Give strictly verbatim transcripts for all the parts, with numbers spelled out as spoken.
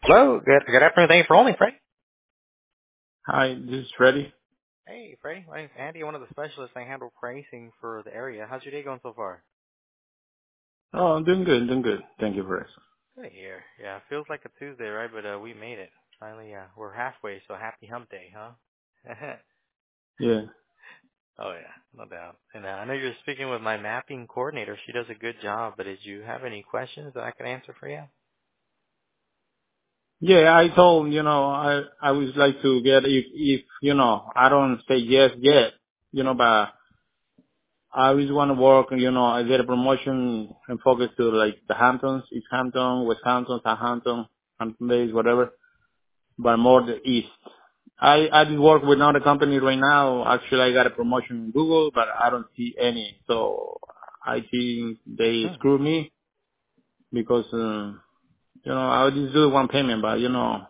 Hello, good, good afternoon. Thank you for holding, Freddie. Hi, this is Freddie. Hey, Freddie. My name's Andy, one of the specialists. I handle pricing for the area. How's your day going so far? Oh, I'm doing good, doing good. Thank you for asking. Good here. Yeah, it feels like a Tuesday, right? But uh, we made it. Finally, uh, we're halfway, so happy hump day, huh? Yeah. Oh, yeah, no doubt. And uh, I know you're speaking with my mapping coordinator. She does a good job, but did you have any questions that I can answer for you? Yeah, I told, you know, I, I would like to get, if, if, you know, I don't say yes yet, you know, but I always want to work, you know, I get a promotion and focus to like the Hamptons, East Hampton, West Hampton, Southampton, Hampton Bays, whatever, but more the East. I, I did work with another company right now. Actually, I got a promotion in Google, but I don't see any. So I think they Hmm. screwed me because, uh, you know, I would just do one payment, but you know,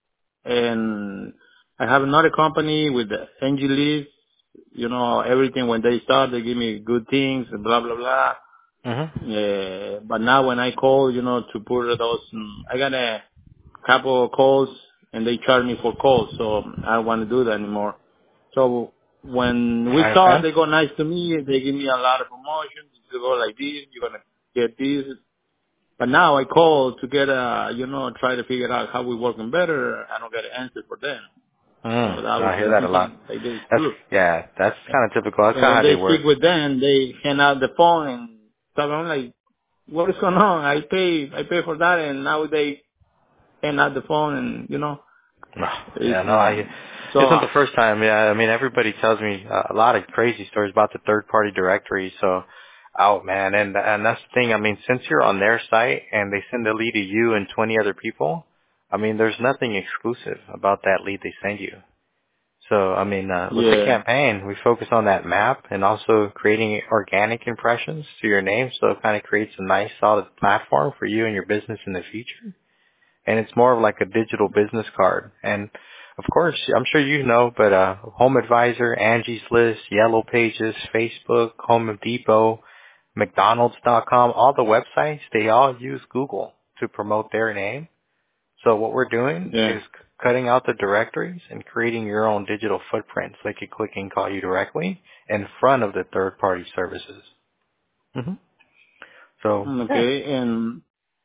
and I have another company with the N G Lease, you know, everything when they start, they give me good things and blah, blah, blah. Mm-hmm. Uh, but now when I call, you know, to put those, um, I got a couple of calls and they charge me for calls, so I don't want to do that anymore. So when we I start, understand. they go nice to me, they give me a lot of promotions, you go like this, you're going to get this, but now I call to get a, you know, try to figure out how we working better. I don't get an answer for them. So Mm. that was I hear the that a lot. reason they get That's, screwed. yeah, that's kind of typical. That's And kind when of how they they work. speak with them, they hand out the phone and stuff. I'm like, what is going on? I pay, I pay for that, and now they hand out the phone, and you know, No, it's yeah, no, I. um. So It's not the uh, first time. Yeah, I mean, everybody tells me uh, a lot of crazy stories about the third-party directory. So, oh man, and and that's the thing. I mean, since you're on their site and they send a lead to you and twenty other people, I mean, there's nothing exclusive about that lead they send you. So, I mean, uh, with the yeah, campaign, we focus on that map and also creating organic impressions to your name. So it kind of creates a nice, solid platform for you and your business in the future, and it's more of like a digital business card. And of course, I'm sure you know, but uh, Home Advisor, Angie's List, Yellow Pages, Facebook, Home Depot, McDonald's dot com, all the websites, they all use Google to promote their name. So what we're doing yeah. is c- cutting out the directories and creating your own digital footprint so they can click and call you directly in front of the third-party services. hmm So, yeah. Okay, and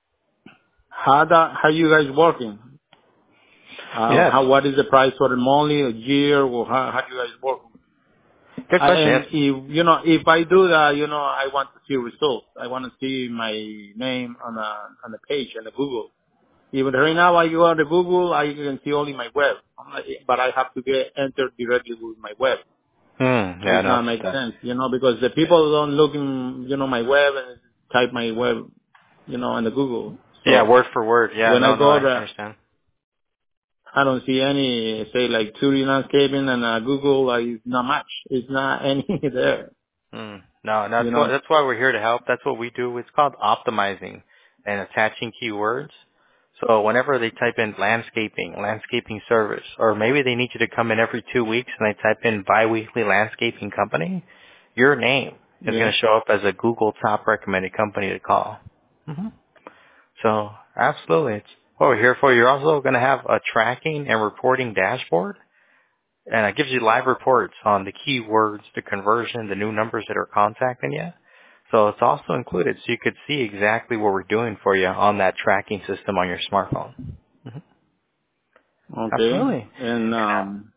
how that how you guys working? Uh, Yes. how what is the price for the monthly, a year, or how how do you guys work? Good I, question. and Yes. if you know, if I do that, you know, I want to see results. I want to see my name on a on the page on the Google. Even right now, I go on the Google, I can see only my web. I'm like, but I have to get entered directly with my web. Hmm. Yeah, It's no, not make that's, sense, you know, because the people don't look in, you know, my web and type my web, you know, on the Google. yeah, So word for word. Yeah, when I no, no, go I there, understand. I don't see any, say like two D landscaping and uh, Google, like, it's not much. It's not any there, Mm. No, you that's what know. that's why we're here to help. That's what we do. It's called optimizing and attaching keywords. So whenever they type in landscaping, landscaping service, or maybe they need you to come in every two weeks and they type in biweekly landscaping company, your name is Yeah. going to show up as a Google top recommended company to call. hmm So absolutely, it's what we're here for. You're also going to have a tracking and reporting dashboard, and it gives you live reports on the keywords, the conversion, the new numbers that are contacting you. So it's also included, so you could see exactly what we're doing for you on that tracking system on your smartphone. hmm Okay. Absolutely. And, And uh, um,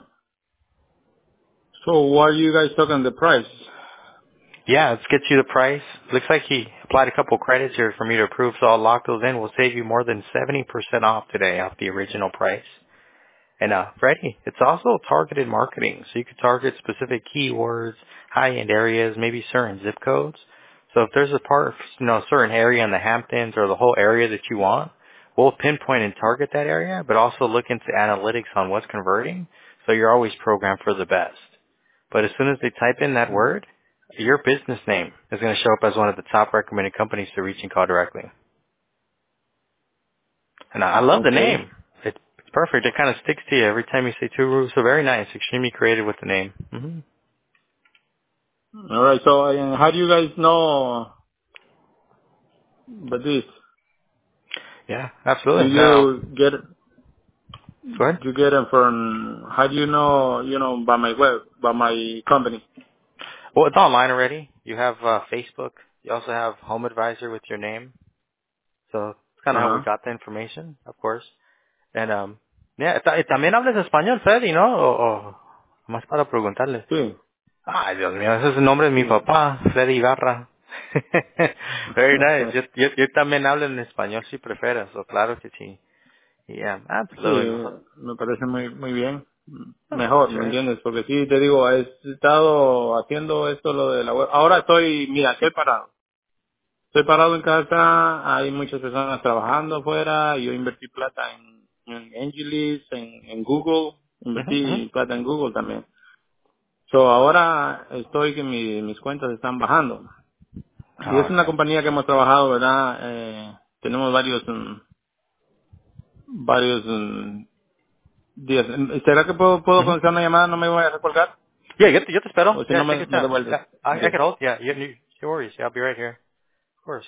so what are you guys talking the price? yeah, let's get you the price. Looks like he applied a couple credits here for me to approve, so I'll lock those in. We'll save you more than seventy percent off today off the original price. And uh, Freddie, it's also targeted marketing, so you could target specific keywords, high-end areas, maybe certain zip codes. So if there's a part, you know, a certain area in the Hamptons or the whole area that you want, we'll pinpoint and target that area, but also look into analytics on what's converting, so you're always programmed for the best. But as soon as they type in that word, your business name is going to show up as one of the top recommended companies to reach and call directly. And I I love the Okay. name. It, it's perfect. It kind of sticks to you every time you say two roofs. So very nice. Extremely creative with the name. hmm All right. So uh, how do you guys know but this? Yeah, Do absolutely. No. you get Go ahead. you get it from? How do you know? You know, by my web, by my company. Well, it's online already. You have uh, Facebook. You also have Home Advisor with your name. So it's kind of Uh how we huh. got the information, of course. And, um, yeah, ta- también hablas español, Freddy, ¿no? O, o más para preguntarle. Sí, Ay, Dios mío, ese es el nombre de mi sí. papá, Freddy Ibarra. Very nice. Yo, yo, yo también hablo en español si prefieres, o claro que sí. Yeah, Sí, absolutely. Nosotros- me parece muy muy bien. oh, that's Mejor, ¿me right. entiendes? Porque sí, te digo, he estado haciendo esto lo de la web. Ahora estoy, mira, estoy parado. Estoy parado en casa, hay muchas personas trabajando afuera, yo invertí plata en, en Angelis, en, en Google, Ujú, ujú. invertí plata en Google también. So, ahora estoy que mi- mis cuentas están bajando. Y es Oh, una yeah. compañía que hemos trabajado, ¿verdad? Eh, tenemos varios, mm, varios mm, días. ¿Será que puedo, puedo Ujú. contestar una llamada? ¿No me voy a recolgar? Yeah, yo te, yo te espero. O si Yeah, no, take me, your me time. devuelves. Yeah, I, I Okay. can hold. Yeah, you, you, no worries. Yeah, I'll be right here. Of course.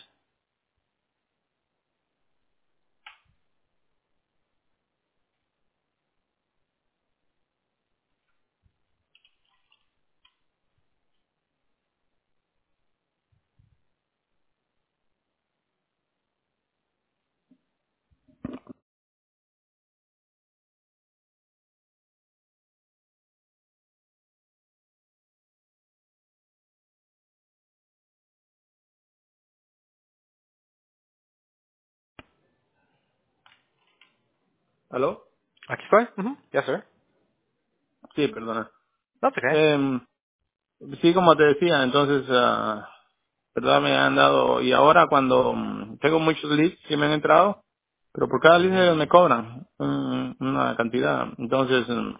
¿Aló? Aquí estoy. Mhm. Yes, sir. Sí, perdona. That's okay. Eh, sí, como te decía, entonces, ah, ¿verdad? Me han dado, y ahora cuando mm, tengo muchos leads que me han entrado, pero por cada lead ellos me cobran mm, una cantidad. Entonces, mm,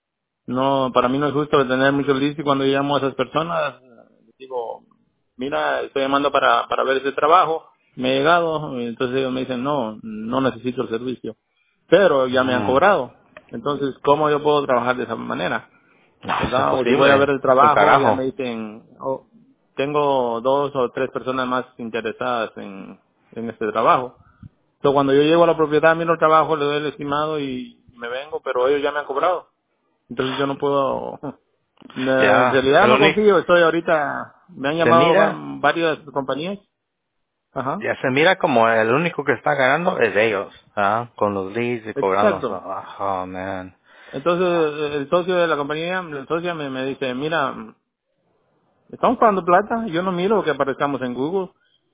no, para mí no es justo tener muchos leads y cuando yo llamo a esas personas, les digo, mira, estoy llamando para, para ver ese trabajo, me he llegado, y entonces ellos me dicen, no, no necesito el servicio. Pero ya me han Mm. cobrado. Entonces, ¿cómo yo puedo trabajar de esa manera? No, es ¿Verdad? O si voy a ver imposible. el Es un trabajo, ya me carajo. dicen, oh, tengo dos o tres personas más interesadas en, en este trabajo. Entonces, cuando yo llego a la propiedad, miro el trabajo, le doy el estimado y me vengo, pero ellos ya me han cobrado. Entonces yo no puedo, en Ya, realidad el no único, confío, estoy ahorita, me han se llamado va- mira, varias compañías. Ajá. ya se mira como el único que está ganando es ellos, ¿ah? Con los leads y cobrando. So, Exacto. oh, man. Entonces el socio de la compañía, el socio me, me dice, mira, estamos pagando plata, yo no miro que aparezcamos en Google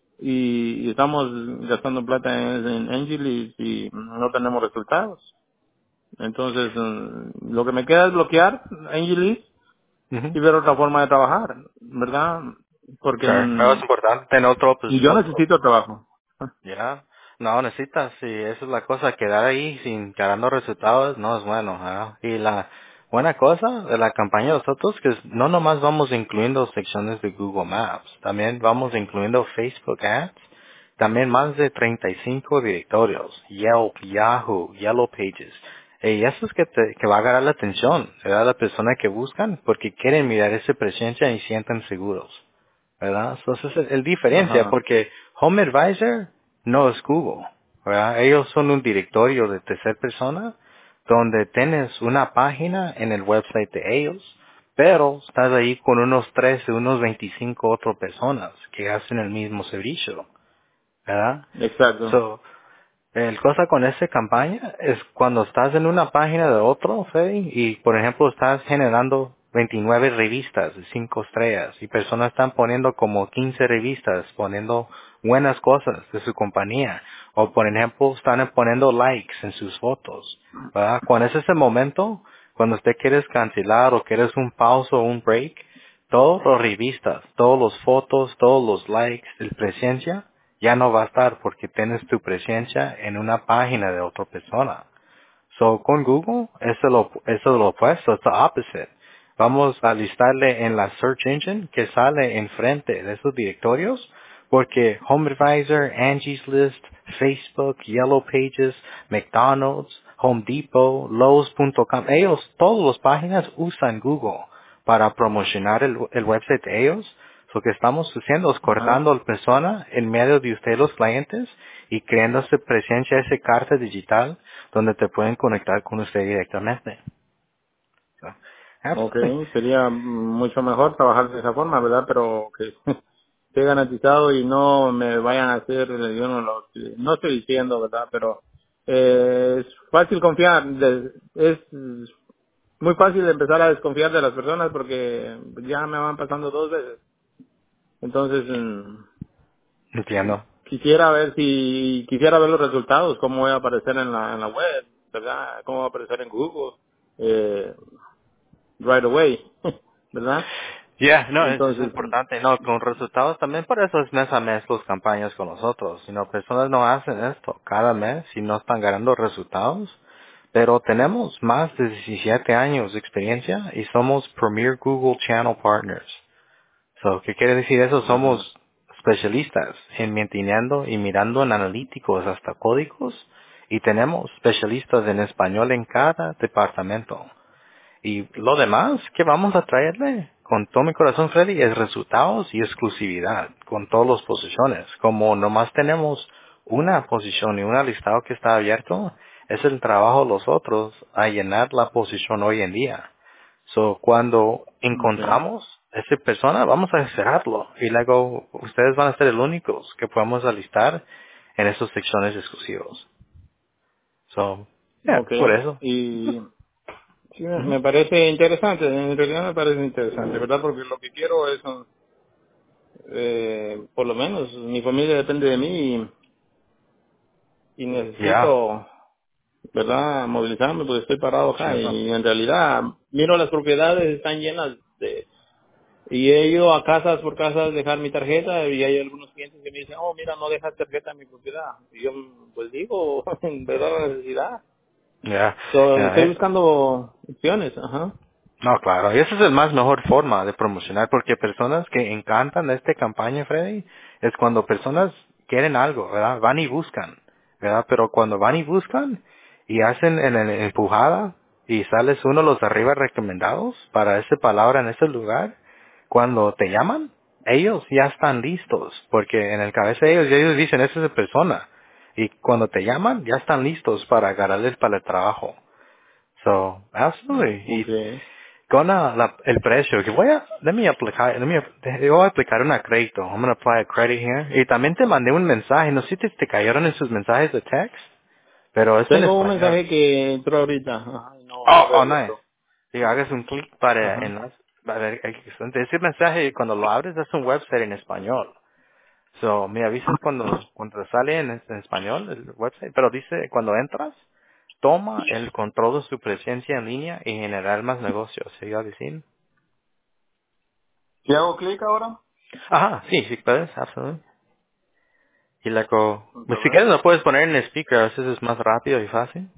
y, y estamos gastando plata en, en Angelis y no tenemos resultados. Entonces mm, lo que me queda es bloquear Angelis Ujú. y ver otra forma de trabajar, ¿verdad? Porque Sure. No, es mm, importante tener otro, pues, y yo otro. necesito trabajo. Ya. No, necesitas, sí, esa es la cosa, quedar ahí sin ganando resultados no es bueno, ¿ah? Y la buena cosa de la campaña de nosotros que es- no nomás vamos incluyendo secciones de Google Maps, también vamos incluyendo Facebook Ads, también más de treinta y cinco directorios, Yelp, Yahoo, Yellow Pages. Y eso es que, te, que va a agarrar la atención, ¿verdad? La persona que buscan porque quieren mirar esa presencia y sienten seguros. ¿Verdad? Entonces es el diferencia Ajá, porque Home Advisor no es Google, ¿verdad? Ellos son un directorio de tercera persona donde tienes una página en el website de ellos, pero estás ahí con unos trece, unos veinticinco otras personas que hacen el mismo servicio, ¿verdad? exacto. So, el cosa con esa campaña es cuando estás en una página de otro, Freddy, y por ejemplo estás generando veintinueve revistas de cinco estrellas y personas están poniendo como quince revistas, poniendo buenas cosas de su compañía, o por ejemplo están poniendo likes en sus fotos, ¿verdad? Cuando es ese momento, cuando usted quieres cancelar o quieres un pausa o un break, todas las revistas, todas las fotos, todos los likes, el presencia, ya no va a estar porque tienes tu presencia en una página de otra persona. So, con Google, eso es lo, eso es lo opuesto, es the opposite. Vamos a listarle en la search engine que sale enfrente de esos directorios, porque Home Advisor, Angie's List, Facebook, Yellow Pages, McDonald's, Home Depot, Lowe's punto com, ellos, todas las páginas usan Google para promocionar el, el website de ellos. Lo que estamos haciendo es Ajá. cortando a la persona en medio de ustedes los clientes y creando esa presencia, esa carta digital donde te pueden conectar con usted directamente. So, absolutely. Okay, sería mucho mejor trabajar de esa forma, ¿verdad? Pero que esté garantizado y no me vayan a hacer, yo no lo, no estoy diciendo, ¿verdad? Pero eh, es fácil confiar, de- es muy fácil empezar a desconfiar de las personas porque ya me van pasando dos veces. Entonces, mm, Entiendo. quisiera ver si, quisiera ver los resultados, cómo voy a aparecer en la, en la web, ¿verdad? Cómo va a aparecer en Google, eh, right away, ¿verdad? Yeah, no, eso es Entonces, importante. No, con resultados también, por eso es mes a mes las campañas con nosotros. Si no, personas no hacen esto cada mes y no están ganando resultados. Pero tenemos más de diecisiete años de experiencia y somos Premier Google Channel Partners. So, ¿qué quiere decir eso? Somos ajá, especialistas en manteniendo y mirando en analíticos hasta códigos y tenemos especialistas en español en cada departamento. Y lo demás que vamos a traerle con todo mi corazón, Freddy, es resultados y exclusividad con todas las posiciones. Como nomás tenemos una posición y un listado que está abierto, es el trabajo de los otros a llenar la posición hoy en día. So, cuando okay, encontramos a esa persona, vamos a cerrarlo. Y luego ustedes van a ser los únicos que podemos alistar en esas secciones exclusivos. So, yeah, por okay. eso. Y sí, me Ujú. me parece interesante, en realidad me parece interesante, ¿verdad? Porque lo que quiero es, eh, por lo menos, mi familia depende de mí y, y Ya, necesito, ¿verdad? Movilizarme porque estoy parado acá cierto. y en realidad miro las propiedades, están llenas de... Y he ido a casas por casas dejar mi tarjeta y hay algunos clientes que me dicen, oh, mira, no dejas tarjeta en mi propiedad. Y yo, pues digo, en verdad la necesidad. Ya, So, ya, estoy eh, buscando opciones, ajá. no, claro, y esa es la más mejor forma de promocionar, porque personas que encantan esta campaña, Freddy, es cuando personas quieren algo, ¿verdad? Van y buscan, ¿verdad? Pero cuando van y buscan y hacen en la empujada y sales uno de los arriba recomendados para esa palabra en ese lugar, cuando te llaman, ellos ya están listos, porque en el cabeza de ellos, ellos dicen, esa es la persona. Y cuando te llaman, ya están listos para agarrarles para el trabajo. So, absolutely. Y Okay. con la- la- el precio, que voy a, let me aplicar, let me, te- voy a aplicar una crédito. I'm going to apply a credit here. Y también te mandé un mensaje, no sé si te cayeron en sus mensajes de text, pero es en Tengo un español. mensaje que entró ahorita, ajá, y no, no Oh, lo he oh, nice. abierto. Y hagas un clic para Ajá. enlace, para ver, excelente. Ese mensaje, cuando lo abres, es un website en español. So, me avisas cuando, cuando sale en, en español el website, pero dice, cuando entras, toma el control de su presencia en línea y generar más negocios, ¿se iba a decir? ¿Si hago clic ahora? Ajá, sí, sí puedes, absolutamente. Y luego, Vamos pues a si ver. quieres lo puedes poner en el speaker, a veces es más rápido y fácil.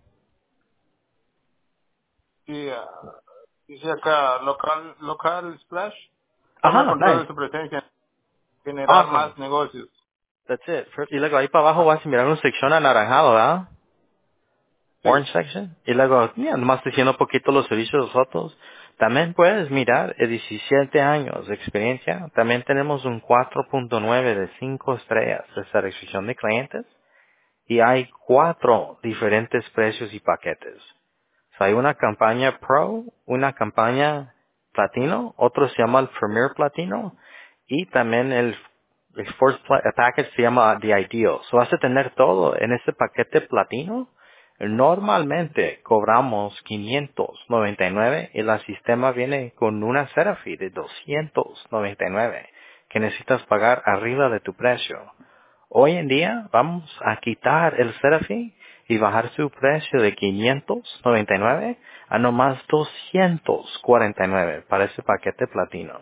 Sí, ah, dice acá, local, local splash, toma Ajá, control nice. de su presencia, generar Awesome. más negocios. That's it. Y luego ahí para abajo vas a mirar una sección anaranjado, ¿verdad? Sí. Orange section. Y luego, ya, nomás diciendo un poquito los servicios de los otros. También puedes mirar eh, diecisiete años de experiencia. También tenemos un cuatro punto nueve de cinco estrellas de satisfacción de clientes. Y hay cuatro diferentes precios y paquetes. So, hay una campaña Pro, una campaña Platino, otro se llama el Premier Platino y también el, el First Pla- el Package se llama The Ideal. So, vas a tener todo en ese paquete Platino. Normalmente cobramos quinientos noventa y nueve y el sistema viene con una setup fee de doscientos noventa y nueve que necesitas pagar arriba de tu precio. Hoy en día vamos a quitar el setup fee y bajar su precio de quinientos noventa y nueve a nomás doscientos cuarenta y nueve para ese paquete platino.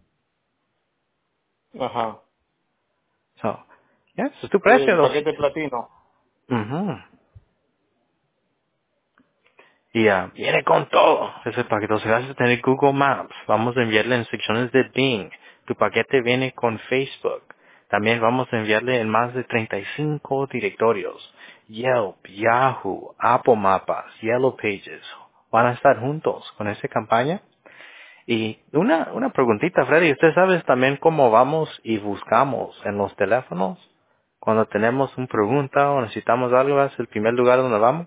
Ajá. So, yeah, ese es tu precio. El Dos. paquete platino. Ujú. Y ah, viene con todo ese paquete. O sea, vas a tener Google Maps. Vamos a enviarle en secciones de Bing. Tu paquete viene con Facebook. También vamos a enviarle en más de treinta y cinco directorios. Yelp, Yahoo, Apple Mapas, Yellow Pages. Van a estar juntos con esa campaña. Y una, una preguntita, Freddy, ¿usted sabe también cómo vamos y buscamos en los teléfonos? Cuando tenemos una pregunta o necesitamos algo, ¿es el primer lugar donde vamos?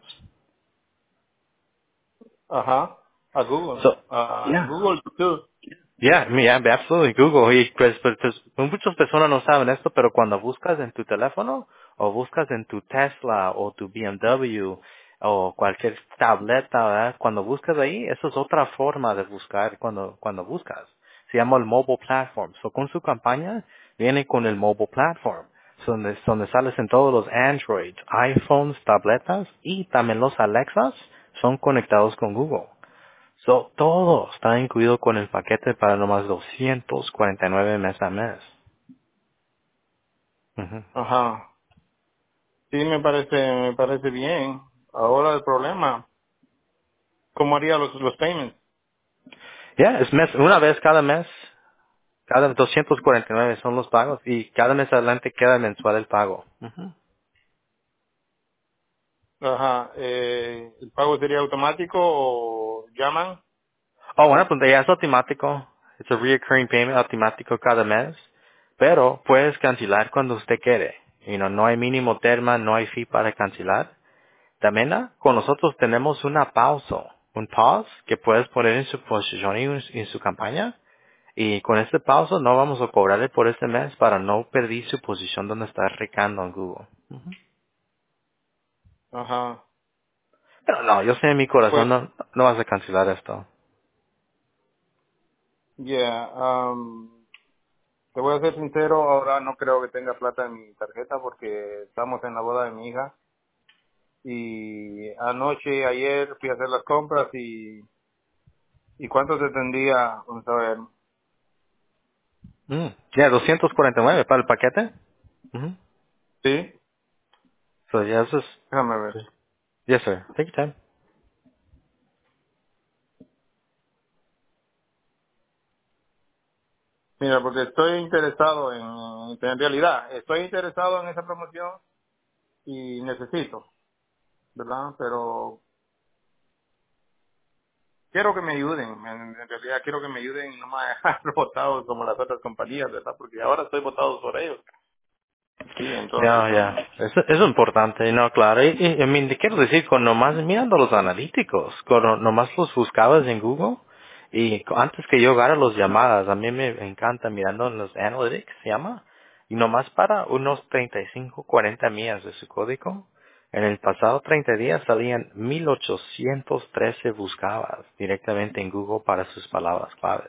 Ajá. A Google. So, A yeah. Google too. Yeah, yeah, absolutely, Google. Y pues, pues, pues, muchas personas no saben esto, pero cuando buscas en tu teléfono o buscas en tu Tesla o tu B M W o cualquier tableta, ¿verdad? Cuando buscas ahí, eso es otra forma de buscar cuando, cuando buscas. Se llama el mobile platform. So, con su campaña viene con el mobile platform, donde, donde sales en todos los Androids, iPhones, tabletas y también los Alexas son conectados con Google. So, todo está incluido con el paquete para nomás doscientos cuarenta y nueve mes a mes. Ujú. Ajá. Sí, me parece, me parece bien. Ahora el problema, ¿cómo haría los, los payments? Ya, es mes, una vez cada mes, cada doscientos cuarenta y nueve son los pagos y cada mes adelante queda mensual el pago. Ujú. Ajá. Eh, ¿El pago sería automático o llaman? Oh, bueno, pues ya es automático. Es un recurring payment automático cada mes. Pero puedes cancelar cuando usted quiere. You know, no hay mínimo terma, no hay fee para cancelar. También ah, con nosotros tenemos una pausa, un pause que puedes poner en su posición y en en su campaña. Y con este pausa no vamos a cobrarle por este mes para no perder su posición donde está recando en Google. Ujú. Ajá. Pero no, yo sé en mi Pues, corazón no, no vas a cancelar esto. yeah. Um, te voy a ser sincero, ahora no creo que tenga plata en mi tarjeta porque estamos en la boda de mi hija. Y anoche, ayer fui a hacer las compras y, ¿y cuánto te tendría? Vamos a ver. Mm. Ya, doscientos cuarenta y nueve para el paquete. Ujú. ¿Sí? So, ya eso es... Déjame ver. Sí. Yes, sir. Take your time. Mira, porque estoy interesado en, en realidad, estoy interesado en esa promoción y necesito, ¿verdad? Pero quiero que me ayuden, en, en realidad quiero que me ayuden y no me dejar botado como las otras compañías, ¿verdad? Porque ahora estoy votado por ellos. Sí, entonces, Ya, um, ya. Eso, eso es importante, no, claro. Y, y, I mean, te quiero decir, con nomás mirando los analíticos, con no- nomás los buscabas en Google, y co- antes que yo agarre las llamadas, a mí me encanta mirando en los analytics, se llama, y nomás para unos treinta y cinco, cuarenta millas de su código, en el pasado treinta días salían mil ochocientos trece buscadas directamente en Google para sus palabras claves.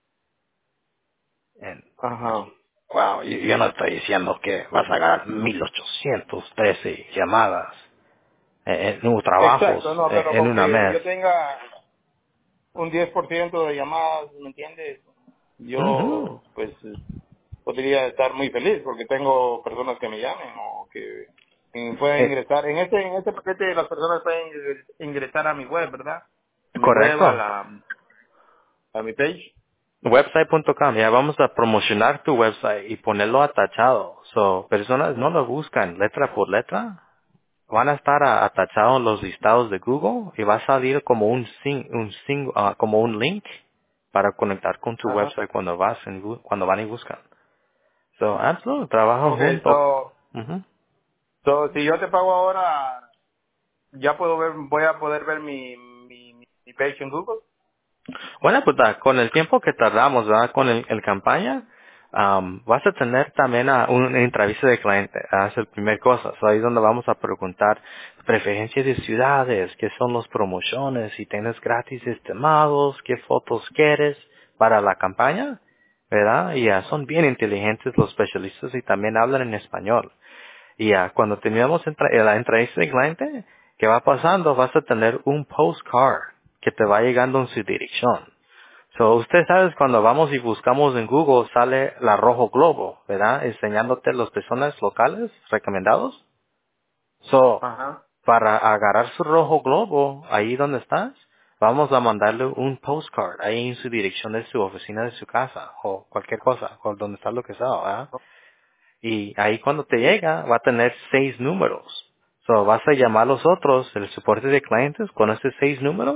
ajá. Wow, yo, yo no estoy diciendo que vas a ganar mil ochocientos trece llamadas en, en trabajos Exacto, no, en, pero en con una que mes. yo tenga un diez por ciento de llamadas, ¿me entiendes? Ujú. Yo, pues, podría estar muy feliz porque tengo personas que me llamen o que eh, pueden Eh, ingresar. En este, en este paquete las personas pueden ingre- ingresar a mi web, ¿verdad? A mi web, a correcto. la, a mi page. Website punto com, ya vamos a promocionar tu website y ponerlo atachado. So, personas no lo buscan letra por letra, van a estar a- atachados en los listados de Google y va a salir como un sing, un sing, ah, como un link para conectar con tu Ajá. website cuando vas en, gu- cuando van y buscan. So, absolutely, trabajan Okay, juntos. so, Ujú. so si yo te pago ahora, ya puedo ver, voy a poder ver mi, mi, mi page en Google. Bueno, pues ah, con el tiempo que tardamos, ¿verdad? Con el, el campaña, am, vas a tener también a una entrevista de cliente. ah, Es la primera cosa. So, ahí es donde vamos a preguntar preferencias de ciudades, qué son las promociones, si tienes gratis estimados, qué fotos quieres para la campaña, ¿verdad? Y ah, son bien inteligentes los especialistas y también hablan en español. Y ya, cuando terminamos entra- eh, la entrevista de cliente, ¿qué va pasando? Vas a tener un postcard que te va llegando en su dirección. So, usted sabe, cuando vamos y buscamos en Google, sale la Rojo Globo, ¿verdad? Enseñándote las personas locales recomendados. So, Ajá. para agarrar su Rojo Globo, ahí donde estás, vamos a mandarle un postcard, ahí en su dirección de su oficina de su casa, o cualquier cosa, o donde está lo que sea, ¿verdad? Y ahí cuando te llega va a tener seis números. So, vas a llamar a los otros, el soporte de clientes, con esos seis números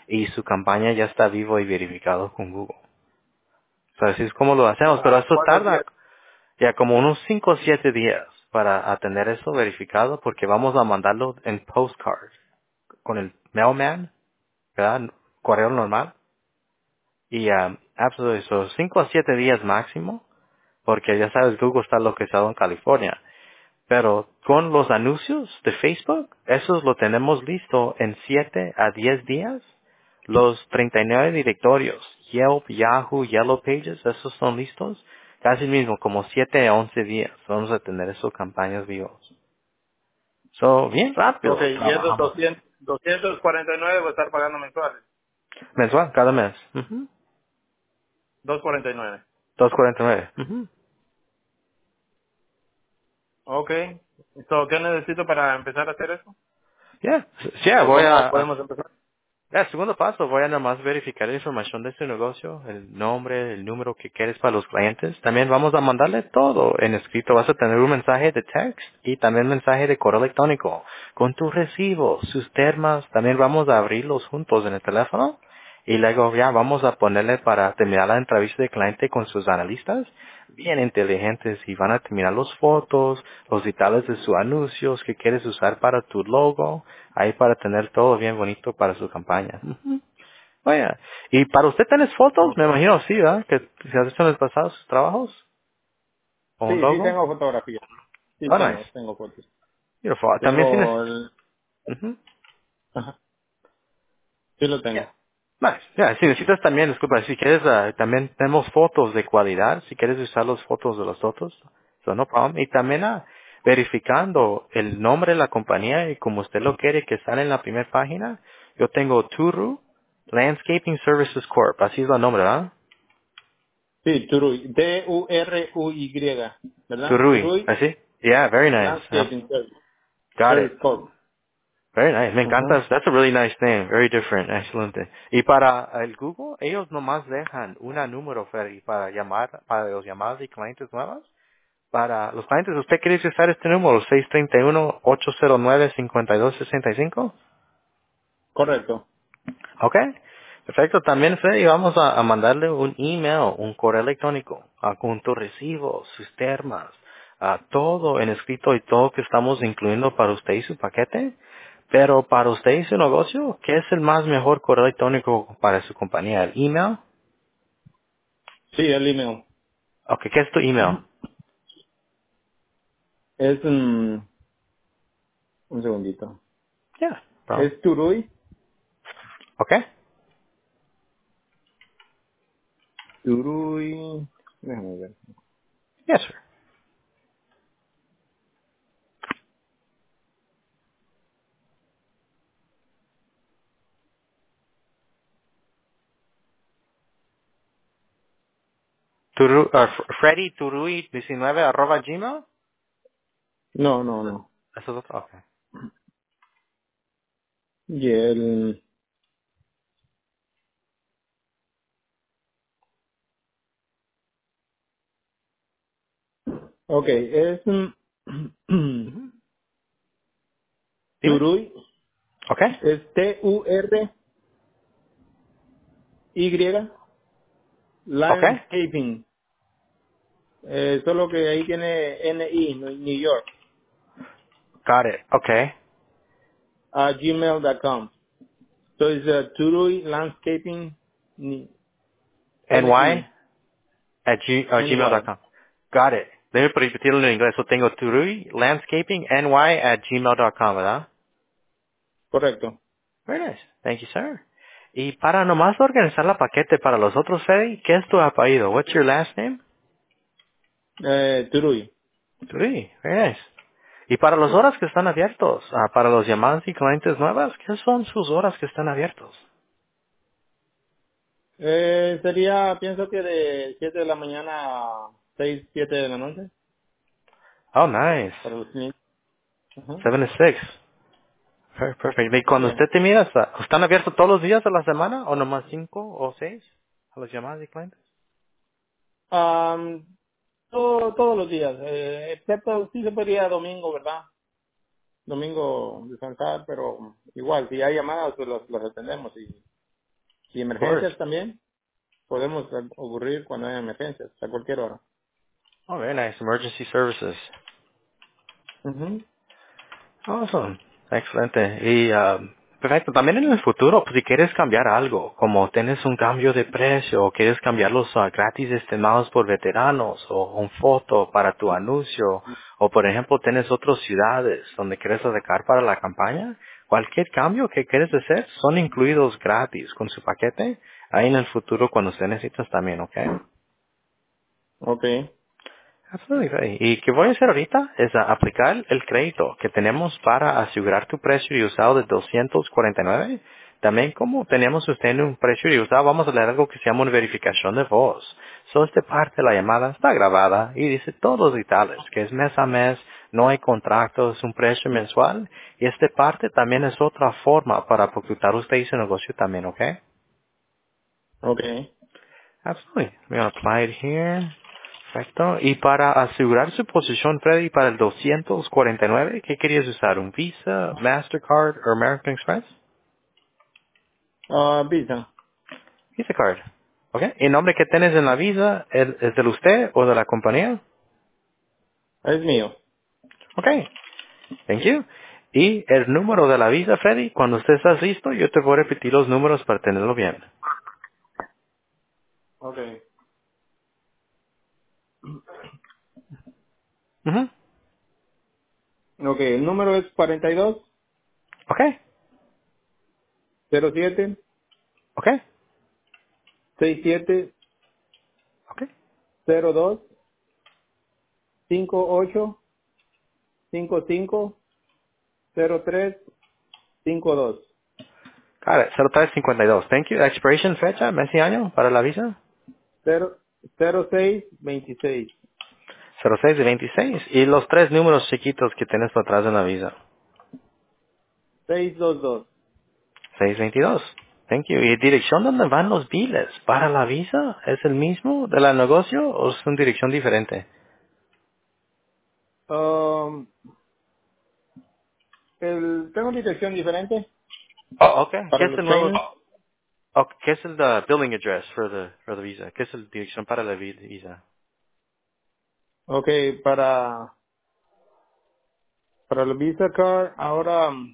y su campaña ya está vivo y verificado con Google. O sea, así es como lo hacemos, pero Ah, eso ¿cuántos tarda días? ya como unos cinco o siete días para a tener eso verificado porque vamos a mandarlo en postcard con el mailman, ¿verdad? Correo normal. Y um, absolutamente, esos cinco a siete días máximo, porque ya sabes, Google está localizado en California. Pero con los anuncios de Facebook, esos lo tenemos listo en siete a diez días. Los treinta y nueve directorios, Yelp, Yahoo, Yellow Pages, esos son listos. Casi mismo, como siete a once días, vamos a tener esos campañas vivos. So, bien Ok, rápido y esos trabajamos. doscientos, doscientos cuarenta y nueve voy a estar pagando mensuales. Mensual, cada mes. Ujú. doscientos cuarenta y nueve. dos cuarenta y nueve. Ujú. Ok. So, ¿qué necesito para empezar a hacer eso? Ya, ya, ¿O voy cómo a, podemos empezar? ya, segundo paso, voy a nada más verificar la información de su negocio, el nombre, el número que quieres para los clientes. También vamos a mandarle todo en escrito. Vas a tener un mensaje de text y también mensaje de correo electrónico con tus recibos, sus termas. También vamos a abrirlos juntos en el teléfono y luego ya vamos a ponerle para terminar la entrevista de cliente con sus analistas bien inteligentes y van a terminar las fotos, los detalles de sus anuncios que quieres usar para tu logo, ahí para tener todo bien bonito para su campaña. Ujú. Vaya, y para usted tenés fotos, Ok. me imagino, sí, ¿verdad? Que se has hecho en el pasado sus trabajos o un Sí, sí logo. tengo fotografía. Sí Oh, nice. tengo, tengo fotos. Beautiful. También tienes. Tengo el... Ujú. Ajá, sí lo Yeah. tengo. Nice. Ya, si necesitas también, disculpa, si quieres, ah, también tenemos fotos de cualidad, si quieres usar las fotos de los fotos, so no problem. Y también ah, verificando el nombre de la compañía y como usted lo quiere que sale en la primera página, yo tengo Turu Landscaping Services Corp, así es el nombre, ¿verdad? Sí, Turui. T U R U Y, ¿verdad? Turui, Turui así? Yeah, very nice. Ah, Landscaping Service, got it. Service Corp. Very nice. Me Ujú. encanta. That's a really nice name. Very different. Excelente. Y para el Google, ellos nomás dejan una número, Freddy, para llamar, para los llamadas de clientes nuevos. Para los clientes, ¿usted quiere usar este número? seis tres uno, ocho cero nueve, cinco dos seis cinco. Correcto. Ok. Perfecto. También, Freddy, vamos a, a mandarle un email, un correo electrónico, a, con tus recibos, sus termas, a todo en escrito y todo que estamos incluyendo para usted y su paquete. Pero para usted y su negocio, ¿qué es el más mejor correo electrónico para su compañía? ¿El email? Sí, el email. Ok, ¿qué es tu email? Es un... Un segundito. Yeah, bro. Es Turui. Ok. Turui... Déjame ver. Yes, sir. Turu, uh, F- Freddy Turui diecinueve arroba gmail. No, no, no. Eso es otro. Ok. Y el... Ok, es un... Ujú. Dime. Turui. Ok. Es T U R Y. Ok. Landscaping. Eh, solo que ahí tiene N I, New York. Got it. Okay. A gmail punto com. So it's uh, Turui Landscaping Ni- N Y N I. at g, uh, N gmail Y. dot com. Got it. Debe repetirlo en inglés. Yo tengo Turui Landscaping N Y at gmail dot com, ¿verdad? Correcto. Very nice. Thank you, sir. Y para nomás organizar la paquete para los otros, Freddy, ¿qué es tu apellido? What's your last name? Eh, Turui. Turui. Very nice. Y para las horas que están abiertos, ah, para los llamadas y clientes nuevas, ¿qué son sus horas que están abiertos? Eh, sería, pienso que de siete de la mañana a seis siete de la noche. Oh, nice. Para los clientes. Ajá. Seven to six. Per- Perfecto. Y cuando Yeah. usted te mira, ¿está- ¿están abiertos todos los días de la semana o nomás cinco o seis a las llamadas de clientes? Um, todo- todos los días, eh, excepto sí se podría domingo, ¿verdad? Domingo descansar, pero igual, si hay llamadas, pues las, las atendemos. Y, Y Of course. emergencias también. Podemos ocurrir cuando hay emergencias, a cualquier hora. Oh, very nice. Emergency services. Ujú. Awesome. Excelente. Y, um, perfecto. También en el futuro, pues, si quieres cambiar algo, como tienes un cambio de precio, o quieres cambiarlos a gratis estimados por veteranos, o un foto para tu anuncio, o por ejemplo, tienes otras ciudades donde quieres atacar para la campaña, cualquier cambio que quieres hacer son incluidos gratis con su paquete, ahí en el futuro cuando usted necesitas también, ¿ok? Ok. Absolutely. Y que voy a hacer ahorita es a aplicar el crédito que tenemos para asegurar tu precio de usado de doscientos cuarenta y nueve. También como tenemos usted en un precio de usado, vamos a leer algo que se llama una verificación de voz. So, esta parte de la llamada está grabada y dice todos los detalles, que es mes a mes, no hay contrato, es un precio mensual. Y esta parte también es otra forma para ocultar usted y su negocio también, ¿ok? Ok. Absolutely. I'm going to apply it here. Perfecto. Y para asegurar su posición, Freddy, para el doscientos cuarenta y nueve, ¿qué querías usar? ¿Un Visa, Mastercard o American Express? Ah, Visa. Visa Card. ¿Ok? ¿Y el nombre que tienes en la Visa es, es de usted o de la compañía? Es mío. Ok. Thank you. Y el número de la Visa, Freddy, cuando usted está listo, yo te voy a repetir los números para tenerlo bien. Ok. Ujú. Ok, el número es cuarenta y dos, Ok. cero siete, Ok. sesenta y siete, Ok. cero dos, cincuenta y ocho, cincuenta y cinco, cero tres, cincuenta y dos. Got it. cero tres cincuenta y dos. Thank you. Expiration fecha, mes y año para la Visa. cero cero seis veintiséis. cero seis de veintiséis. Y los tres números chiquitos que tienes por atrás en la Visa. seiscientos veintidós. seiscientos veintidós. Thank you. ¿Y dirección dónde van los biles? ¿Para la Visa? ¿Es el mismo de la negocio o es una dirección diferente? Um, el, tengo una dirección diferente Oh, okay. ¿Qué para es los el nuevo? trainers. Oh, ¿qué es el the billing address for the, for the Visa? ¿Qué es la dirección para la vi- Visa? Ok, para, para el Visa Card, ahora, um,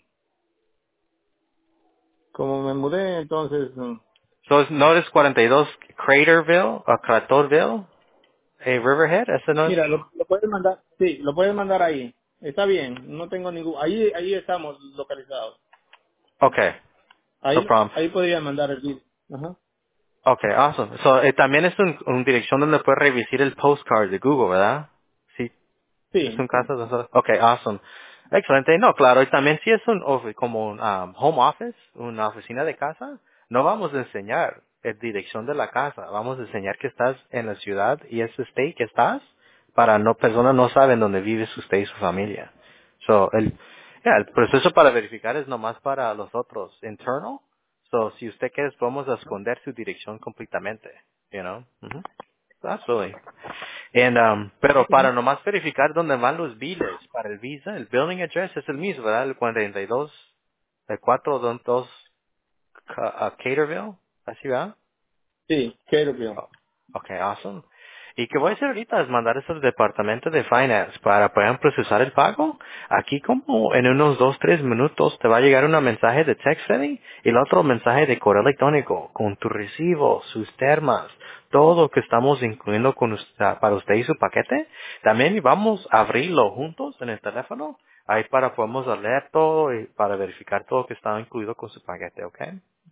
como me mudé, entonces, um, So, es- ¿no es cuarenta y dos Craterville o Cratorville? Eh, Riverhead? ¿Ese no es? mira, lo, lo puedes mandar, sí, lo puedes mandar ahí. Está bien, no tengo ningún, ahí, ahí estamos localizados. Okay. No Ahí, problem. ahí podría mandar el Visa. Ajá. Okay, awesome. So, eh, también es un, una dirección donde puedes revisar el postcard de Google, ¿verdad? Sí, es un Sí, caso de eso. Okay, awesome. Excelente. No, claro, y también si es un, ofi- como un um, home office, una oficina de casa, no vamos a enseñar la dirección de la casa, vamos a enseñar que estás en la ciudad y ese state que estás, para no, personas no saben dónde vive usted y su familia. So, el, yeah, el proceso para verificar es nomás para los otros, internal. So, si usted quiere, podemos esconder su dirección completamente, you know? Mhm. Absolutely. And, um, pero para nomás verificar dónde van los biles para el Visa, el billing address es el mismo, ¿verdad? El cuarenta y dos, el cuatrocientos dos Ca- uh, Caterville, ¿así va? sí, Caterpillar. Oh, okay, awesome. Y que voy a hacer ahorita es mandar eso al departamento de finance para poder procesar el pago. Aquí como en unos dos, tres minutos te va a llegar un mensaje de text setting y el otro mensaje de correo electrónico con tu recibo, sus termas, todo lo que estamos incluyendo con usted, para usted y su paquete. También vamos a abrirlo juntos en el teléfono. Ahí para podemos leer todo y para verificar todo lo que está incluido con su paquete, ¿ok?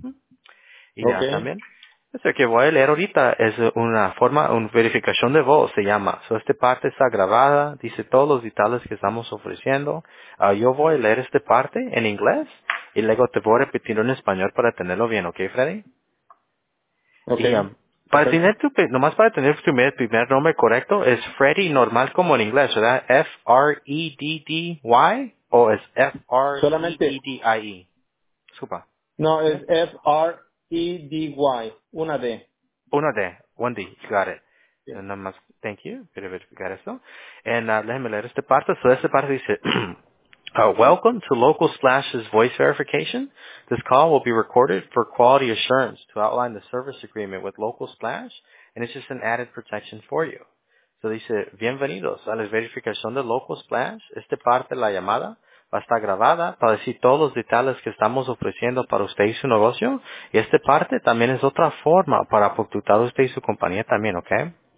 Y Ok, ya también, eso que voy a leer ahorita es una forma, una verificación de voz se llama. So, esta parte está grabada, dice todos los detalles que estamos ofreciendo. Ah, yo voy a leer esta parte en inglés y luego te voy a repetir en español para tenerlo bien, ¿ok, Freddy? ok, Y um, para perfecto. tener tu, pe- nomás para tener tu primer, primer nombre correcto, es Freddy normal como en inglés, ¿verdad? F R E D D Y o es F R E D Solamente, D I E. Disculpa. no, ¿Ok? es F R E D Y, una D. Una D, one D, you got it. Sí. Eh, Nada más, thank you, quiero verificar esto. And uh, déjeme leer esta parte. So, esta parte dice, Uh, welcome to Local Splash's voice verification. This call will be recorded for quality assurance to outline the service agreement with Local Splash, and it's just an added protection for you. So dice, bienvenidos a la verificación de Local Splash. Esta parte de la llamada va a estar grabada para decir todos los detalles que estamos ofreciendo para usted y su negocio. Y esta parte también es otra forma para ocultar usted y su compañía también, ¿ok?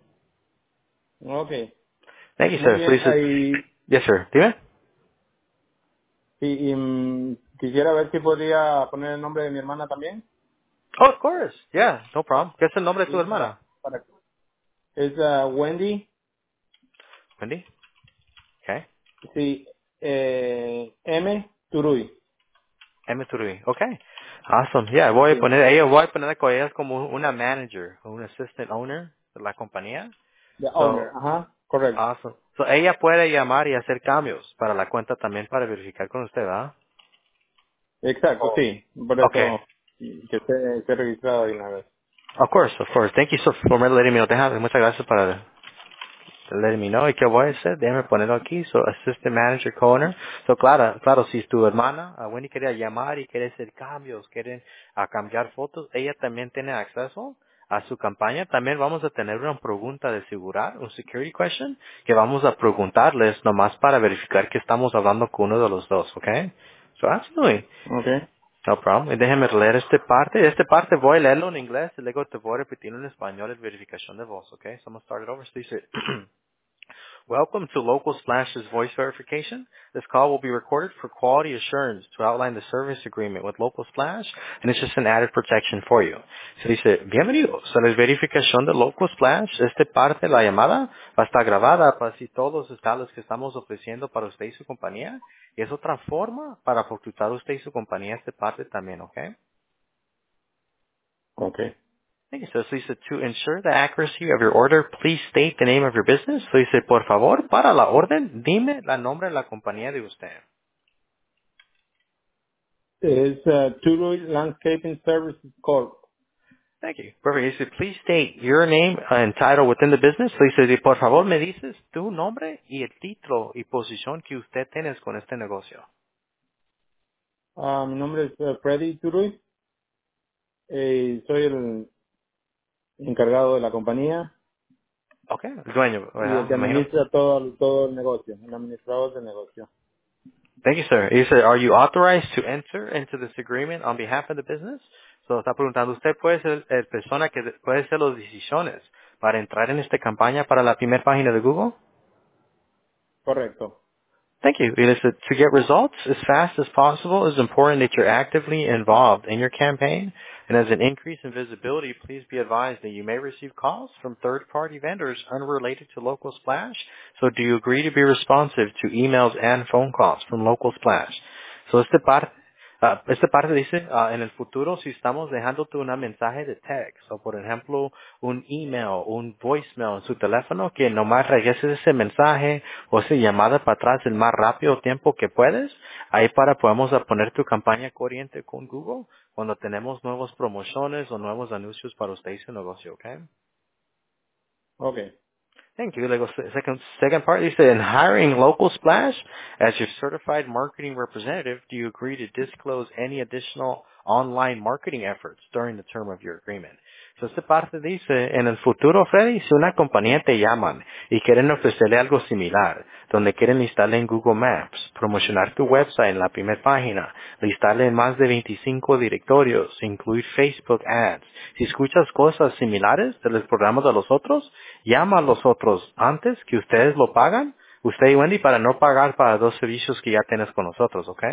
Okay. Thank you, Muy sir. So bien. dice, Ahí, yes, sir. Dime. y, y, mm, quisiera ver si podría poner el nombre de mi hermana también. Oh, of course. Yeah, no problem. ¿Qué es el nombre de tu Sí, hermana? para, para, es ah, Wendy. Wendy. Okay. Sí. Eh, M. Turuy. M. Turui. Okay. Awesome. Yeah, voy a Sí. poner, ella voy a poner con ella como una manager, un assistant owner de la compañía. The owner. So, Ajá. Correcto. awesome. So, ella puede llamar y hacer cambios para la cuenta también para verificar con usted, ¿verdad? Exacto, sí. Por Okay. eso que esté, esté registrado de una vez. Of course, of course. Thank you so for letting me know. Deja- Muchas gracias para letting me know. ¿Y qué voy a hacer? Déjame ponerlo aquí. So, assistant manager, co-owner. So, claro, claro, si es tu hermana, uh, Wendy quería llamar y quiere hacer cambios, quieren a cambiar fotos, ella también tiene acceso a su campaña. También vamos a tener una pregunta de seguridad, un security question, que vamos a preguntarles nomás para verificar que estamos hablando con uno de los dos, ¿ok? So, absolutely. Okay. No problem. Y déjeme leer esta parte. Esta parte voy a leerlo en inglés y luego te voy a repetir en español la verificación de voz, ¿ok? So, I'm going to start it over. So, dice, welcome to Local Splash's voice verification. This call will be recorded for quality assurance to outline the service agreement with Local Splash, and it's just an added protection for you. Se dice, bienvenidos a la verificación de Local Splash. Esta parte de la llamada va a estar grabada para así todos los estados que estamos ofreciendo para usted y su compañía. Y es otra forma para ocultar usted y su compañía esta parte también, ¿ok? Okay. Thank you. So, so dice, to ensure the accuracy of your order, please state the name of your business. So dice, por favor, para la orden, dime la nombre de la compañía de usted. Es uh, Turuy Landscaping Services Corp. Thank you. Perfect. Dice, please state your name and title within the business. So dice, por favor, me dices tu nombre y el título y posición que usted tiene con este negocio. Ah, mi nombre es uh, Freddy Turuy. Eh, soy el encargado de la compañía Okay. El dueño, y el ¿verdad? que Me imagino. administra todo, todo el negocio, el administrador del negocio. Thank you, sir. He said, are you authorized to enter into this agreement on behalf of the business? So, está preguntando, ¿usted puede ser la persona que de- puede hacer las decisiones para entrar en esta campaña para la primera página de Google? Correcto. Thank you. It is that to get results as fast as possible, it's important that you're actively involved in your campaign. And as an increase in visibility, please be advised that you may receive calls from third-party vendors unrelated to Local Splash. So do you agree to be responsive to emails and phone calls from Local Splash? So esta parte, ah, esta parte dice, ah, en el futuro, si estamos dejándote un mensaje de text, o por ejemplo, un email, un voicemail en su teléfono, que nomás regreses ese mensaje o esa llamada para atrás el más rápido tiempo que puedes, ahí para podemos a poner tu campaña corriente con Google cuando tenemos nuevas promociones o nuevos anuncios para usted y su negocio, ¿ok? Okay. Thank you. Luego, se- second, second part, dice, in hiring Local Splash as your certified marketing representative, do you agree to disclose any additional online marketing efforts during the term of your agreement? So, esta parte dice, en el futuro, Freddy, si una compañía te llaman y quieren ofrecerle algo similar, donde quieren listarle en Google Maps, promocionar tu website en la primera página, listarle en más de veinticinco directorios, incluir Facebook Ads. Si escuchas cosas similares de los programas de los otros, llama a los otros antes que ustedes lo pagan, usted y Wendy, para no pagar para dos servicios que ya tienes con nosotros, ¿ok?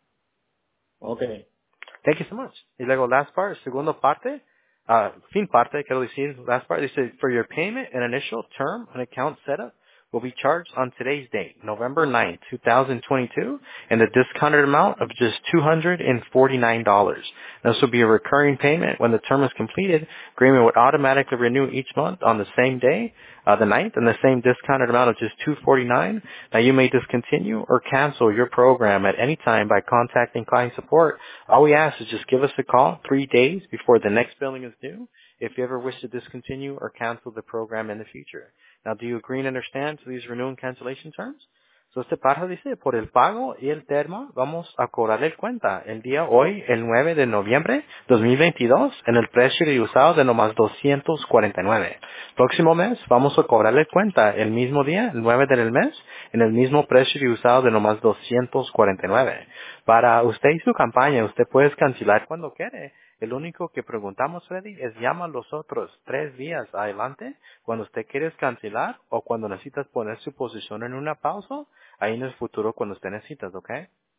Okay. Thank you so much. Y luego last part, segundo parte, uh, fin parte, quiero decir, last part, dice, for your payment and initial term and account setup will be charged on today's date, November ninth, twenty twenty-two, and the discounted amount of just two hundred forty-nine dollars. This will be a recurring payment when the term is completed. Agreement would automatically renew each month on the same day, uh, the ninth, and the same discounted amount of just two hundred forty-nine dollars. Now you may discontinue or cancel your program at any time by contacting client support. All we ask is just give us a call three days before the next billing is due if you ever wish to discontinue or cancel the program in the future. Now, do you agree and understand to these renewal and cancellation terms? So, este párrafo dice, por el pago y el termo vamos a cobrarle el cuenta el día hoy, el nueve de noviembre dos mil veintidós, en el precio de usado de nomás doscientos cuarenta y nueve. Próximo mes vamos a cobrarle cuenta el mismo día, el nueve del mes, en el mismo precio de usado de nomás doscientos cuarenta y nueve. Para usted y su campaña, usted puede cancelar cuando quiere. El único que preguntamos, Freddy, es llama a los otros tres días adelante cuando usted quiere cancelar o cuando necesitas poner su posición en una pausa, ahí en el futuro cuando usted necesitas, ¿ok?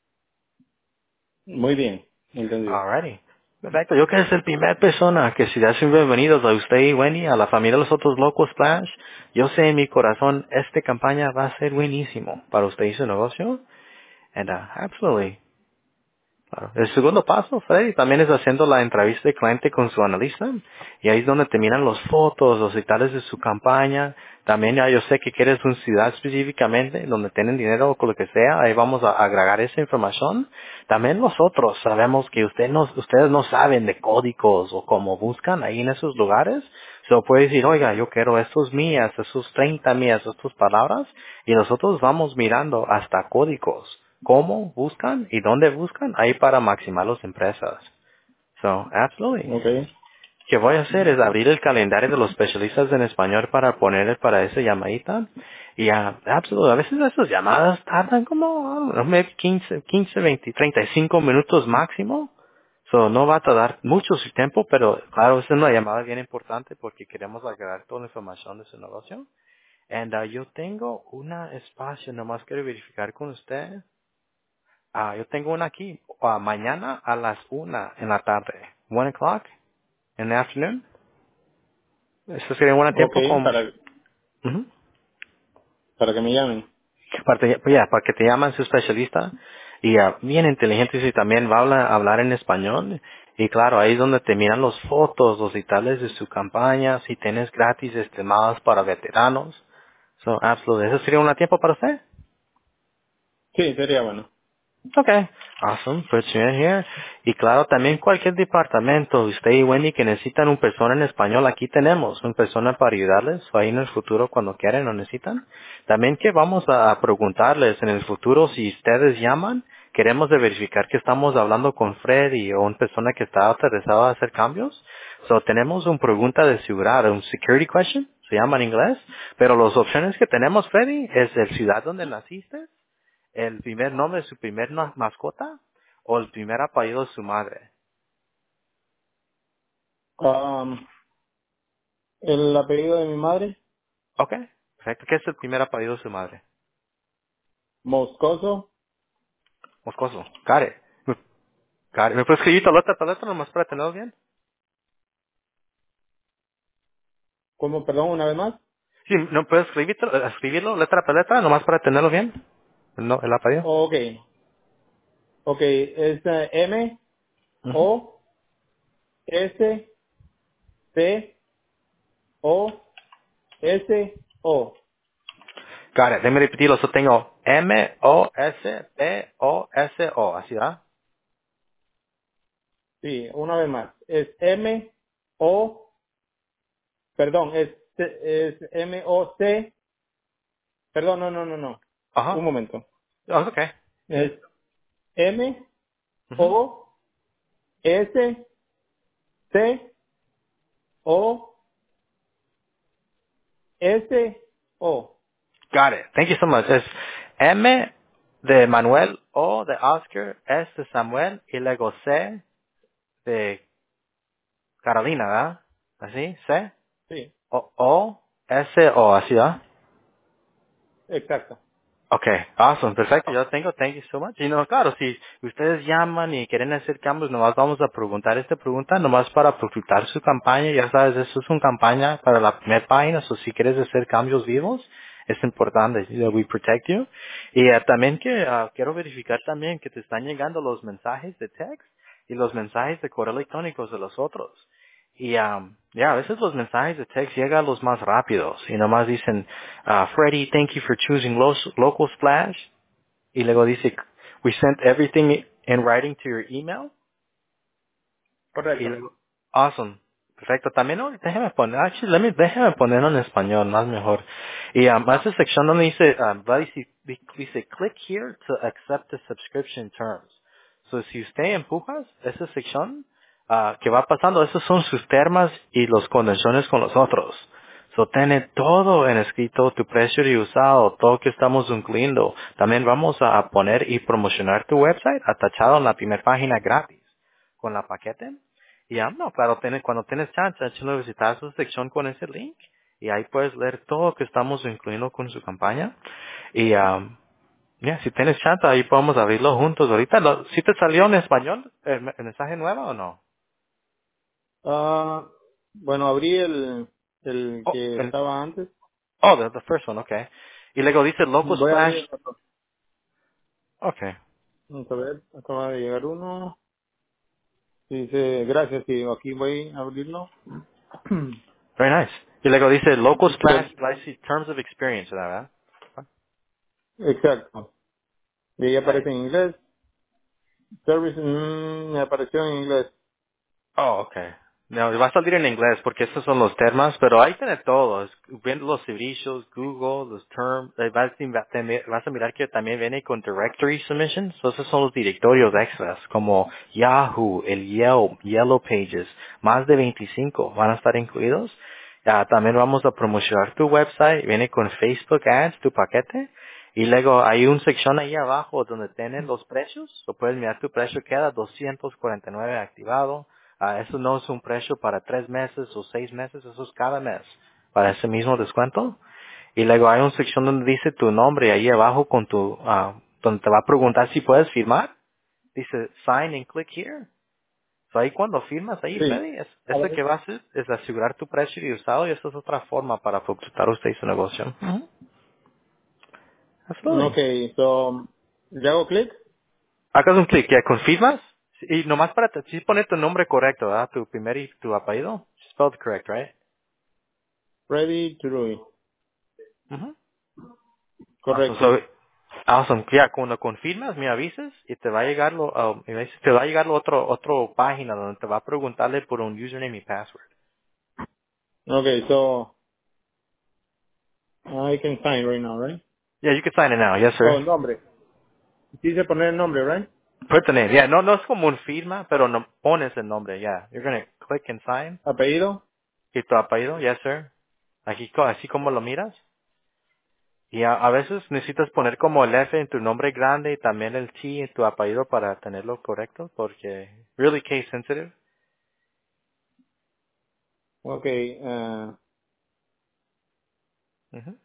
Muy bien, entendido. Alrighty. Perfecto. Yo que es el primer persona que si hacen bienvenidos a usted y Wendy, a la familia de los otros locos Splash. Yo sé en mi corazón, esta campaña va a ser buenísimo para usted y su negocio. And uh, absolutely. Claro. El segundo paso, Freddy, también es haciendo la entrevista de cliente con su analista. Y ahí es donde te miran las fotos, los detalles de su campaña. También ya yo sé que quieres una ciudad específicamente donde tienen dinero o con lo que sea. Ahí vamos a agregar esa información. También nosotros sabemos que usted no, ustedes no saben de códigos o cómo buscan ahí en esos lugares. So puede decir, oiga, yo quiero estos mías, esos treinta mías, estas palabras. Y nosotros vamos mirando hasta códigos. ¿Cómo buscan y dónde buscan? Ahí para maximizar las empresas. So, absolutely. Ok. ¿Qué voy a hacer? Es abrir el calendario de los especialistas en español para poner para esa llamadita. Y a, absolutely, a veces esas llamadas tardan como uh, maybe quince, quince, veinte, treinta y cinco minutos máximo. So, no va a tardar mucho su tiempo, pero claro, es una llamada bien importante porque queremos agregar toda la información de su negocio. And uh, yo tengo un espacio, nomás quiero verificar con usted. Ah, yo tengo una aquí, ah, mañana a las una en la tarde. One o'clock in the afternoon. Eso sería un buen Ok, tiempo con, para, ujú, para que me llamen. para, te- ya, para que te llamen su especialista. Y ah, bien inteligente y también va a hablar, hablar en español. Y claro, ahí es donde te miran las fotos, los detalles de su campaña, si tienes gratis estimados para veteranos. So, absolutely. ¿Eso sería un tiempo para usted? Sí, sería bueno. Okay, awesome, put you in here. Y claro, también cualquier departamento, usted y Wendy que necesitan una persona en español, aquí tenemos una persona para ayudarles, o ahí en el futuro cuando quieren o necesitan. También que vamos a preguntarles en el futuro si ustedes llaman, queremos de verificar que estamos hablando con Freddy o una persona que está interesada en hacer cambios. So, tenemos una pregunta de seguridad, un security question, se llama en inglés, pero las opciones que tenemos, Freddy, es el ciudad donde naciste, el primer nombre de su primer ma- mascota o el primer apellido de su madre. Um, el apellido de mi madre, Ok, perfecto. ¿Qué es el primer apellido de su madre? Moscoso. Moscoso. Got it. Got it. ¿Me puedes escribir letra por letra nomás para tenerlo bien? ¿Cómo, perdón, una vez más? Sí, ¿no puedes escribirlo, escribirlo letra por letra nomás para tenerlo bien? No, el apellido. Ok, ok, es eh, M, Ujú. O, S, T, O, S, O. Got it. Déjame repetirlo. Yo tengo M O S P O S O. ¿Así va? Sí, una vez más. Es M, O, perdón, es, es M, O, C, perdón, no, no, no, no. Un Ajá. momento. Oh, ok. Es M, Ujú. O, S, C, O, S, O. Got it. Thank you so much. Es M de Manuel, O de Oscar, S de Samuel y luego C de Carolina, ¿verdad? ¿Así? C, Sí, O, O, S, O, ¿así, verdad? exacto. Okay, awesome, perfecto, yo tengo, thank you so much. Y no, claro, si ustedes llaman y quieren hacer cambios, nomás vamos a preguntar esta pregunta, nomás para profitar su campaña, ya sabes, eso es una campaña para la primera página, o si quieres hacer cambios vivos, es importante, you know, we protect you. Y eh, también que ah, quiero verificar también que te están llegando los mensajes de text y los mensajes de correo electrónicos de los otros. Y um, ya, a veces los mensajes de text llegan los más rápidos y nomás dicen, uh, Freddy, thank you for choosing Los- Local Splash. Y luego dice, we sent everything in writing to your email. Y Correcto. luego, awesome. Perfecto. También, oh, déjeme poner, actually, let me, déjeme ponerlo en español, más mejor. Y um, esa sección donde dice, um, va a decir- dice, click here to accept the subscription terms. So, si usted empujas esa sección, ah, que va pasando, esos son sus termas y las condiciones con los otros. So, tiene todo en escrito, tu precio de usado, todo que estamos incluyendo. También vamos a poner y promocionar tu website atachado en la primera página gratis con la paquete. Y ya, no, claro, tienes, cuando tienes chance, échale visitar su sección con ese link y ahí puedes leer todo lo que estamos incluyendo con su campaña. Y um, ya, si tienes chance, ahí podemos abrirlo juntos. Ahorita, lo, ¿sí te salió en español el, me- el mensaje nuevo o no? Ah, bueno, abrí el, el Oh, que el, estaba antes. oh, the, the first one, okay. Y luego dice local Voy a splash, abrir el otro. okay, Vamos a ver, acaba de llegar uno. Dice, gracias, y aquí voy a abrirlo. very nice. Y luego dice local splash, Dice, I see terms of experience, ¿verdad? exacto. Y ahí Nice. aparece en inglés. Service, mm, me apareció en inglés. Oh, okay. No, va a salir en inglés porque estos son los temas, pero ahí tiene todo. Es- Viendo los servicios, Google, los terms, eh, vas, a tener- vas a mirar que también viene con directory submissions. So, esos son los directorios extras, como Yahoo, el Yelp, Yellow Pages, más de veinticinco van a estar incluidos. Ah, también vamos a promocionar tu website, viene con Facebook Ads, tu paquete. Y luego hay una sección ahí abajo donde tienen los precios. O puedes mirar tu precio, queda doscientos cuarenta y nueve activado. Ah, eso no es un precio para tres meses o seis meses, eso es cada mes para ese mismo descuento. Y luego hay una sección donde dice tu nombre ahí abajo con tu, ah, donde te va a preguntar si puedes firmar. Dice sign and click here. So ahí cuando firmas ahí, Sí. Freddy, es, A eso ver. que va a hacer es asegurar tu precio y usado y eso es otra forma para fomentar usted y su negocio. Ujú. Absolutely. Ok, so, ¿le hago clic? Hagas un clic, ya confirmas y nomás para te- sí poner tu nombre correcto, ¿verdad? Tu primer y tu apellido. Spelled correct, right? Ready to do it. Ujú. Awesome. Correcto. So, awesome. Ya, cuando confirmas, me avisas y te va a llegar lo, uh, me dices, te va a llegar lo otro, otro página donde te va a preguntarle por un username y password. Ok, so, I can sign right now, right? Yeah, you can sign it now. Yes, Oh, sir. nombre. Sí se poner el nombre, right? Put the name. Yeah, no, no es como un firma, pero no pones el nombre. Yeah. You're going to click and sign. Apellido. Y tu apellido. Yes, sir. Aquí, co- así como lo miras. Y a, a veces necesitas poner como el F en tu nombre grande y también el T en tu apellido para tenerlo correcto, porque really case sensitive. Ok, uh, Ujú.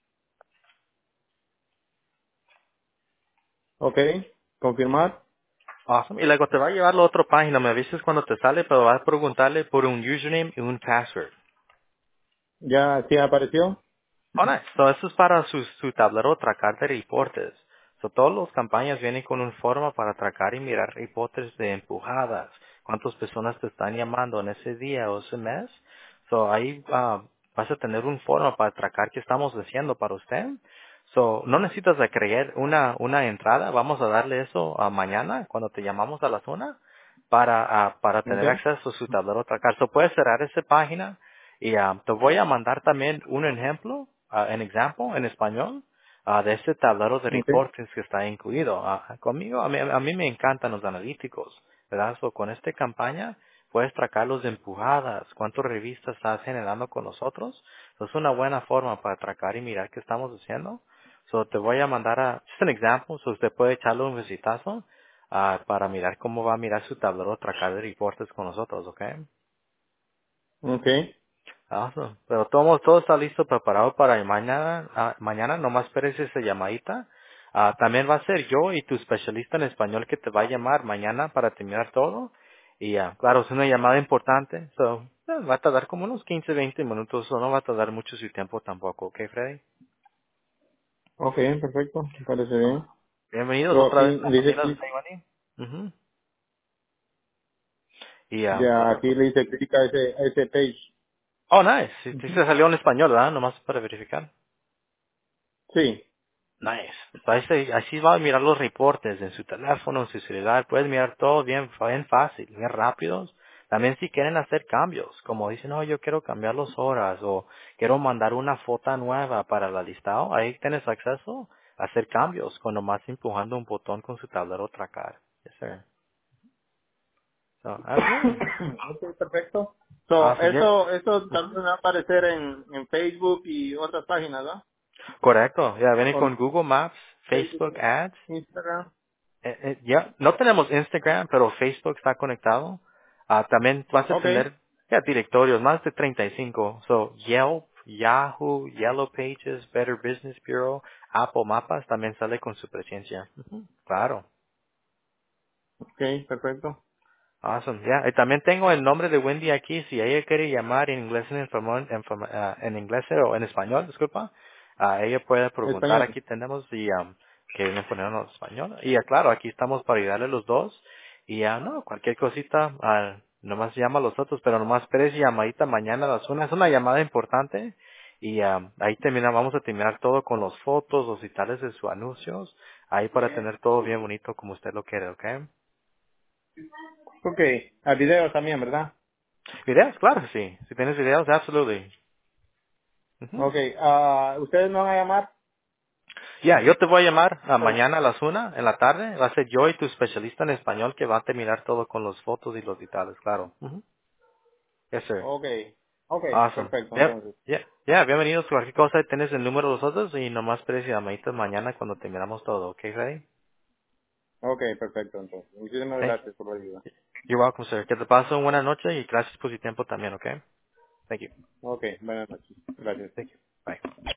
ok. Confirmar. Awesome. Y luego te va a llevar a la otra página, me avisas cuando te sale, pero vas a preguntarle por un username y un password. Ya, sí apareció. Oh, nice. So, eso es para su, su tablero tracar de reportes. So, todas las campañas vienen con un forma para tracar y mirar reportes de empujadas. Cuántas personas te están llamando en ese día o ese mes. So, ahí ah, vas a tener un forma para tracar qué estamos haciendo para usted. So, no necesitas de creer una, una entrada. Vamos a darle eso a mañana cuando te llamamos a las una para, ah, para Ok. tener acceso a su tablero tracar. So, puedes cerrar esa página y ah, te voy a mandar también un ejemplo, ah, un ejemplo en español ah, de ese tablero de Ok. reportes que está incluido. Ah, conmigo, a mí, a mí me encantan los analíticos, ¿verdad? So, con esta campaña puedes tracar los de empujadas, cuántas revistas estás generando con nosotros. So, es una buena forma para tracar y mirar qué estamos haciendo. So, te voy a mandar a, just un ejemplo, so usted puede echarle un visitazo ah, para mirar cómo va a mirar su tablero de tracar de reportes con nosotros, ¿ok? Ok. Awesome. Pero todo, todo está listo, preparado para mañana. Ah, mañana nomás esperes esa llamadita. Ah, también va a ser yo y tu especialista en español que te va a llamar mañana para terminar todo. Y ah, claro, es una llamada importante. So, eh, va a tardar como unos quince, veinte minutos. O no va a tardar mucho su tiempo tampoco. ¿Ok, Freddy? Ok, perfecto. Me parece bien. Bienvenidos So, otra aquí vez a la dice familia de clic. Taiwani. Ujú. Y ah, Ya, claro. aquí le dice clic a ese, a ese page. Oh, nice. Sí, sí Ujú. se salió en español, ¿verdad? Nomás para verificar. Sí. Nice. Así, así va a mirar los reportes en su teléfono, en su celular. Puedes mirar todo bien, bien fácil, bien rápido. También si quieren hacer cambios, como dicen, no, yo quiero cambiar las horas o quiero mandar una foto nueva para la listado, ahí tienes acceso a hacer cambios con nomás empujando un botón con su tablero tracar. Yes, sir. So, absolutely. Ok, perfecto. So, Awesome. Yeah. eso, eso también va a aparecer en, en Facebook y otras páginas, ¿no? Correcto. Ya, viene Con con Google Maps, Facebook, Facebook Ads. Instagram. Eh, eh, ya, no tenemos Instagram, pero Facebook está conectado. Ah, también vas a Ok, tener ya directorios, más de treinta y cinco. So, Yelp, Yahoo, Yellow Pages, Better Business Bureau, Apple Mapas también sale con su presencia. Ujú. Claro. ok, perfecto. Awesome, ya. Y también tengo el nombre de Wendy aquí. Si ella quiere llamar en inglés, en, informa- informa- ah, en inglés o en español, disculpa, ah, ella puede preguntar. Español. Aquí tenemos y um, que le ponen en español. Y ah, claro, aquí estamos para ayudarle los dos. Y ya, no, cualquier cosita, ah, nomás llama a los otros, pero nomás esperes llamadita mañana a las una. Es una llamada importante. Y ah, ahí termina, vamos a terminar todo con las fotos, los detalles de sus anuncios. Ahí para tener todo bien bonito como usted lo quiere, ¿ok? Ok, a video también, ¿verdad? Videos, claro que sí. Si tienes videos, absolutely. Ujú. Ok, ah, ¿ustedes me van a llamar? Ya, yo te voy a llamar ah, Oh, mañana a las una en la tarde. Va a ser yo y tu especialista en español que va a terminar todo con las fotos y los detalles, claro. Ujú. Yes, sir. ok, ok, Awesome. perfecto, Yep. entonces. Yeah. Yeah, bienvenidos. Cualquier cosa, tienes el número de los otros y nomás tres llamaditas mañana cuando terminamos todo. ¿Ok, Freddy? Ok, perfecto, entonces. Muchísimas Thank gracias por la ayuda. You're welcome, sir. Que te pase una buena noche y gracias por su tiempo también, ¿ok? Thank you. Ok, buenas noches. Gracias. Thank you. Bye.